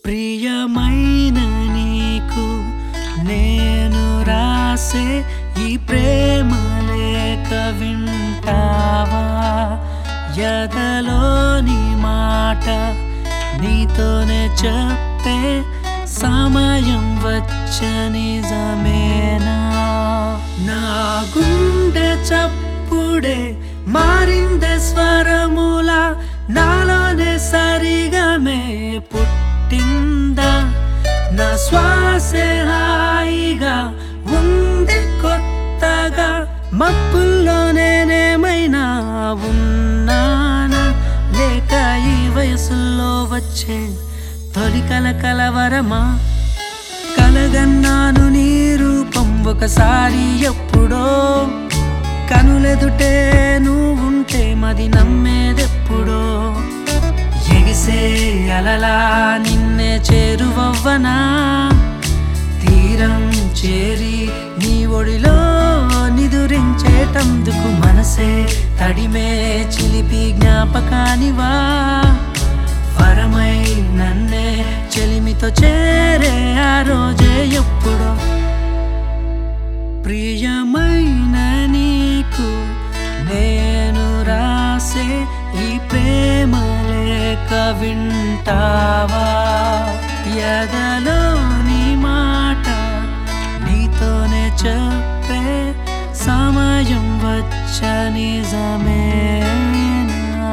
ప్రియమైన నీకు నేను రాసే ఈ ప్రేమ లేఖ వింటావా? ఎదలోని మాట నీతోనే చెప్పే సమయం వచ్చ నిజమేనా? నా గుండె చప్పుడే మారిందే స్వరముల, నాలోనే సరిగమే పుట్టిందా? నా శ్వాసే హాయిగా ఉంది కొత్తగా, మబ్బుల్లో నేనేమైనా ఉన్నానా? లేక ఈ వయసులో వచ్చే తొలి కలవరమా? కలగన్నాను నీ రూపం ఒకసారి ఎప్పుడో, కనులెదుటే నువ్వుంటే మది నమ్మేదెప్పుడో. ఎగిసే అలలా నిన్నే చేరువవ్వనా? తీరం చేరి నీ ఒడిలో నిదురించేటందుకు మనసే తడిమే చిలిపి జ్ఞాపకానివా? వరమై నన్నే చెలిమితో చేరే ఆ రోజే ఎప్పుడో. ప్రియమైన నీకు నేను రాసే ఈ ప్రేమ లేఖ వింటావా? ఎదలోని మాట నీతోనే చెప్పే సమయం వచ్చ నిజమేనా?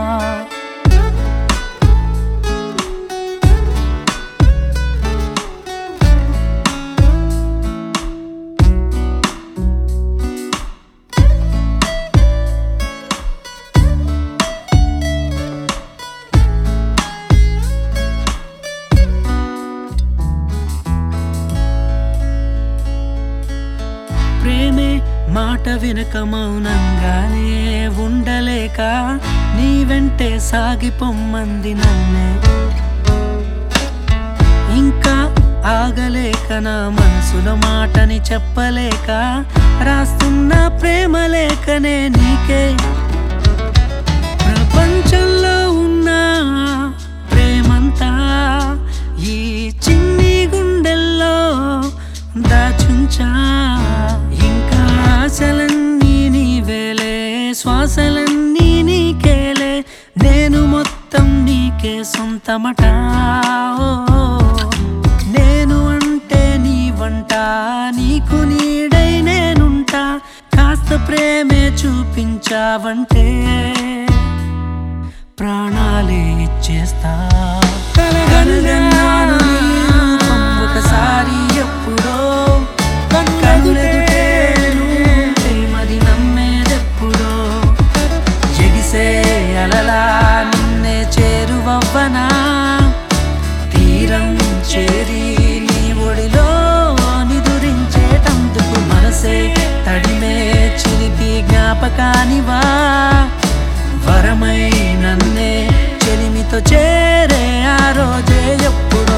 ప్రేమే మాట వెనుక మౌనంగానే ఉండలేక నీ వెంటే సాగిపొమ్మంది నన్నే. ఇంకా ఆగలేక నా మనసులో మాటని చెప్పలేక రాస్తున్న ప్రేమ లేఖనే నీకే. ప్రపంచంలో ఉన్న ప్రేమంతా ఈ చిన్ని గుండెల్లో దాచుంచా. ఇంకా ఆశలన్నీ నీవేలే, శ్వాసలన్నీ నీకేలే, నేను మొత్తం నీకే సొంతమట. నేను అంటే నీ వంట, నీకు నీడై నేనుంటా. కాస్త ప్రేమే చూపించావంటే ప్రాణాలే ఇచ్చేస్తా. కలగన్నాను నీ రూపం ఒకసారి ఎప్పుడో, కనులెదుటే నువ్వుంటే మరి నమ్మేదెప్పుడో. ఎగిసే అలలా నిన్నే చేరువవ్వనా? తీరం చేరి నీ ఒడిలో నిదురించేటందుకు మనసే తడిమే చిలిపి జ్ఞాపకానివా? వరమై నన్నే చెలిమితో చేరే ఆ రోజే ఎప్పుడో.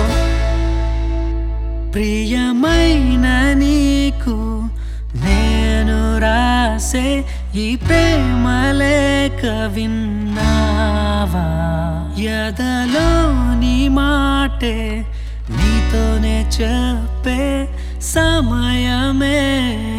ప్రియమైన నీకు నేను రాసే ఈ ప్రేమ లేఖ విన్నావా? ఎదలోని మాటే నీతోనే చెప్పే సమయమే